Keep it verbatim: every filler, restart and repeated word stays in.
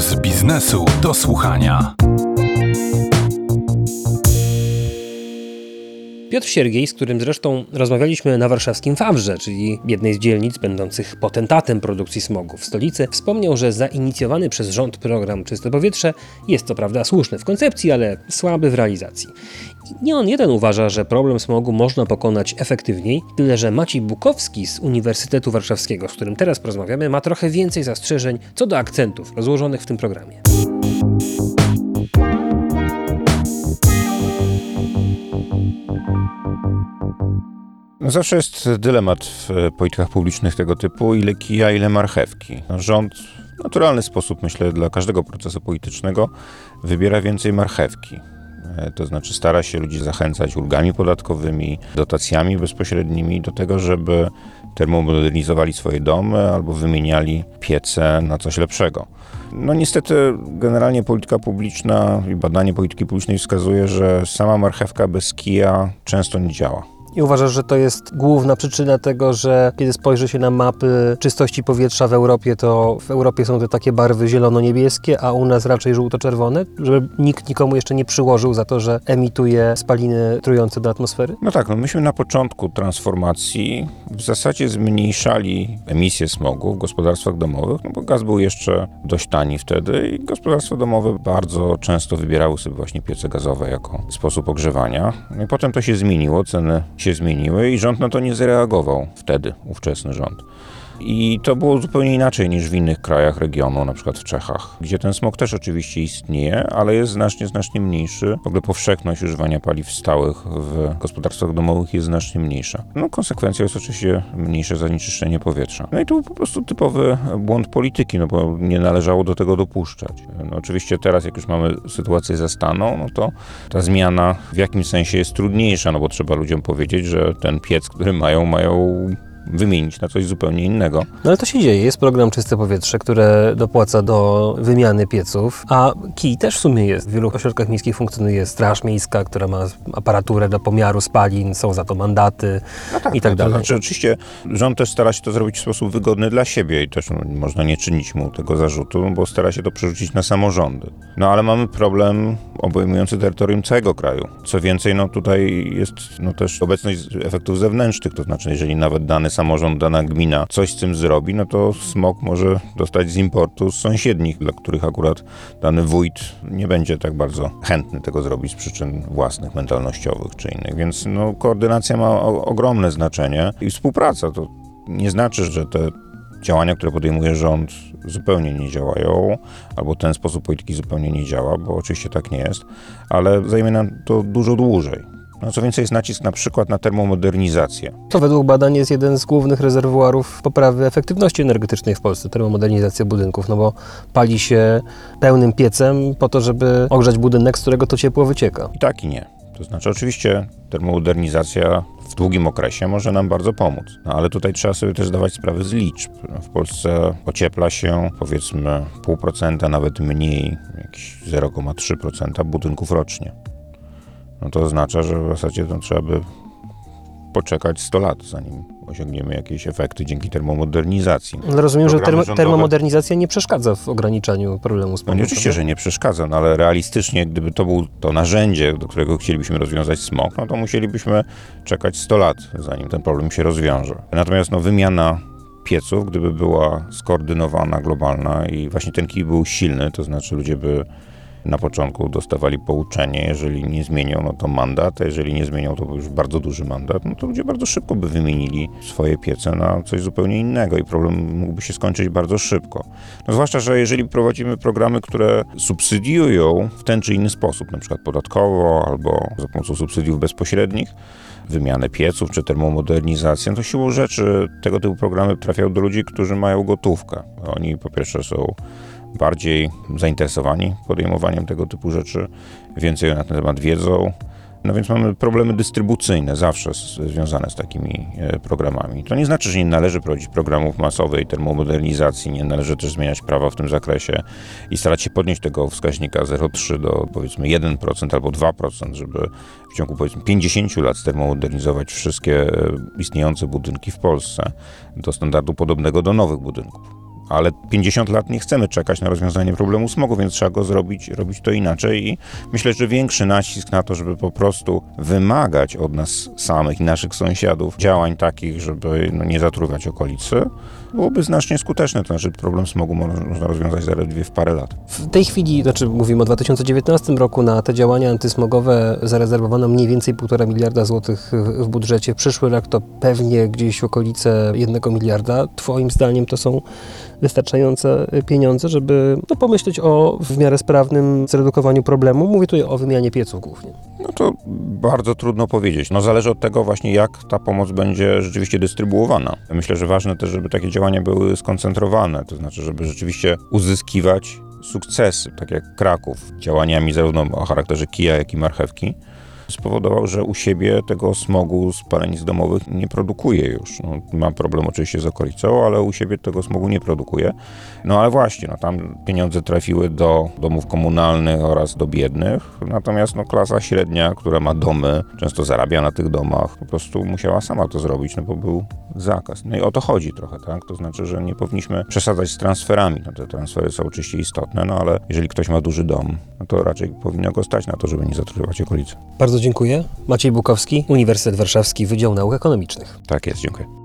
z biznesu do słuchania. Piotr Siergiej, z którym zresztą rozmawialiśmy na warszawskim Wawrze, czyli jednej z dzielnic będących potentatem produkcji smogu w stolicy, wspomniał, że zainicjowany przez rząd program Czyste Powietrze jest co prawda słuszny w koncepcji, ale słaby w realizacji. I nie on jeden uważa, że problem smogu można pokonać efektywniej, tyle że Maciej Bukowski z Uniwersytetu Warszawskiego, z którym teraz porozmawiamy, ma trochę więcej zastrzeżeń co do akcentów rozłożonych w tym programie. No zawsze jest dylemat w politykach publicznych tego typu, ile kija, ile marchewki. No rząd w naturalny sposób, myślę, dla każdego procesu politycznego wybiera więcej marchewki. To znaczy stara się ludzi zachęcać ulgami podatkowymi, dotacjami bezpośrednimi do tego, żeby termomodernizowali swoje domy albo wymieniali piece na coś lepszego. No niestety generalnie polityka publiczna i badanie polityki publicznej wskazuje, że sama marchewka bez kija często nie działa. I uważasz, że to jest główna przyczyna tego, że kiedy spojrzy się na mapy czystości powietrza w Europie, to w Europie są te takie barwy zielono-niebieskie, a u nas raczej żółto-czerwone? Żeby nikt nikomu jeszcze nie przyłożył za to, że emituje spaliny trujące do atmosfery? No tak, no myśmy na początku transformacji w zasadzie zmniejszali emisję smogu w gospodarstwach domowych, no bo gaz był jeszcze dość tani wtedy i gospodarstwa domowe bardzo często wybierały sobie właśnie piece gazowe jako sposób ogrzewania. No i potem to się zmieniło, ceny się zmieniły i rząd na to nie zareagował wtedy, ówczesny rząd. I to było zupełnie inaczej niż w innych krajach regionu, na przykład w Czechach, gdzie ten smog też oczywiście istnieje, ale jest znacznie, znacznie mniejszy. W ogóle powszechność używania paliw stałych w gospodarstwach domowych jest znacznie mniejsza. No konsekwencją jest oczywiście mniejsze zanieczyszczenie powietrza. No i to był po prostu typowy błąd polityki, no bo nie należało do tego dopuszczać. No oczywiście teraz, jak już mamy sytuację zastaną, no to ta zmiana w jakimś sensie jest trudniejsza, no bo trzeba ludziom powiedzieć, że ten piec, który mają, mają wymienić na coś zupełnie innego. No ale to się dzieje. Jest program Czyste Powietrze, które dopłaca do wymiany pieców, a kij też w sumie jest. W wielu ośrodkach miejskich funkcjonuje straż miejska, która ma aparaturę do pomiaru spalin, są za to mandaty no tak, i tak to dalej. Znaczy, oczywiście rząd też stara się to zrobić w sposób wygodny dla siebie i też no, można nie czynić mu tego zarzutu, bo stara się to przerzucić na samorządy. No ale mamy problem obejmujący terytorium całego kraju. Co więcej, no tutaj jest no, też obecność efektów zewnętrznych, to znaczy jeżeli nawet dany samorząd, dana gmina coś z tym zrobi, no to smog może dostać z importu z sąsiednich, dla których akurat dany wójt nie będzie tak bardzo chętny tego zrobić z przyczyn własnych, mentalnościowych czy innych. Więc no, koordynacja ma o, ogromne znaczenie i współpraca. To nie znaczy, że te działania, które podejmuje rząd, zupełnie nie działają, albo ten sposób polityki zupełnie nie działa, bo oczywiście tak nie jest, ale zajmie nam to dużo dłużej. No co więcej, jest nacisk na przykład na termomodernizację. To według badań jest jeden z głównych rezerwuarów poprawy efektywności energetycznej w Polsce, termomodernizacja budynków, no bo pali się pełnym piecem po to, żeby ogrzać budynek, z którego to ciepło wycieka. I tak i nie. To znaczy oczywiście termomodernizacja w długim okresie może nam bardzo pomóc, no ale tutaj trzeba sobie też zdawać sprawę z liczb. W Polsce ociepla się powiedzmy pół procenta, nawet mniej, jakieś zero przecinek trzy procent budynków rocznie. No to oznacza, że w zasadzie to trzeba by poczekać sto lat, zanim osiągniemy jakieś efekty dzięki termomodernizacji. Ale rozumiem, Programy że termo- rządowe... termomodernizacja nie przeszkadza w ograniczaniu problemu smogu. No nie, oczywiście, że nie przeszkadza, no ale realistycznie, gdyby to było to narzędzie, do którego chcielibyśmy rozwiązać smog, no to musielibyśmy czekać sto lat, zanim ten problem się rozwiąże. Natomiast no, wymiana pieców, gdyby była skoordynowana, globalna i właśnie ten kij był silny, to znaczy ludzie by na początku dostawali pouczenie, jeżeli nie zmienią, no to mandat, a jeżeli nie zmienią, to już bardzo duży mandat, no to ludzie bardzo szybko by wymienili swoje piece na coś zupełnie innego i problem mógłby się skończyć bardzo szybko. No zwłaszcza, że jeżeli prowadzimy programy, które subsydiują w ten czy inny sposób, na przykład podatkowo albo za pomocą subsydiów bezpośrednich, wymianę pieców czy termomodernizację, to siłą rzeczy tego typu programy trafiają do ludzi, którzy mają gotówkę. Oni po pierwsze są bardziej zainteresowani podejmowaniem tego typu rzeczy, więcej na ten temat wiedzą. No więc mamy problemy dystrybucyjne zawsze z, związane z takimi e, programami. To nie znaczy, że nie należy prowadzić programów masowej termomodernizacji, nie należy też zmieniać prawa w tym zakresie i starać się podnieść tego wskaźnika zero przecinek trzy do powiedzmy jeden procent albo dwa procent, żeby w ciągu powiedzmy pięćdziesięciu lat termomodernizować wszystkie istniejące budynki w Polsce do standardu podobnego do nowych budynków. ale pięćdziesiąt lat nie chcemy czekać na rozwiązanie problemu smogu, więc trzeba go zrobić, robić to inaczej i myślę, że większy nacisk na to, żeby po prostu wymagać od nas samych i naszych sąsiadów działań takich, żeby no, nie zatruwać okolicy, byłoby znacznie skuteczne. To znaczy problem smogu można rozwiązać zaledwie w parę lat. W tej chwili, znaczy mówimy o dwa tysiące dziewiętnastym roku, na te działania antysmogowe zarezerwowano mniej więcej półtora miliarda złotych w, w budżecie. Przyszły rok to pewnie gdzieś okolice jednego miliarda. Twoim zdaniem to są wystarczające pieniądze, żeby no, pomyśleć o w miarę sprawnym zredukowaniu problemu? Mówię tutaj o wymianie pieców głównie. No to bardzo trudno powiedzieć. No zależy od tego właśnie, jak ta pomoc będzie rzeczywiście dystrybuowana. Myślę, że ważne też, żeby takie działania były skoncentrowane, to znaczy, żeby rzeczywiście uzyskiwać sukcesy, tak jak Kraków, działaniami zarówno o charakterze kija, jak i marchewki, spowodował, że u siebie tego smogu z palenic domowych nie produkuje już. No, mam problem oczywiście z okolicą, ale u siebie tego smogu nie produkuje. No ale właśnie, no, tam pieniądze trafiły do domów komunalnych oraz do biednych, natomiast no, klasa średnia, która ma domy, często zarabia na tych domach, po prostu musiała sama to zrobić, no bo był zakaz. No i o to chodzi trochę, tak? To znaczy, że nie powinniśmy przesadzać z transferami. No, te transfery są oczywiście istotne, no ale jeżeli ktoś ma duży dom, no to raczej powinno go stać na to, żeby nie zatruwać okolicy. Bardzo dziękuję. Maciej Bukowski, Uniwersytet Warszawski, Wydział Nauk Ekonomicznych. Tak jest, dziękuję.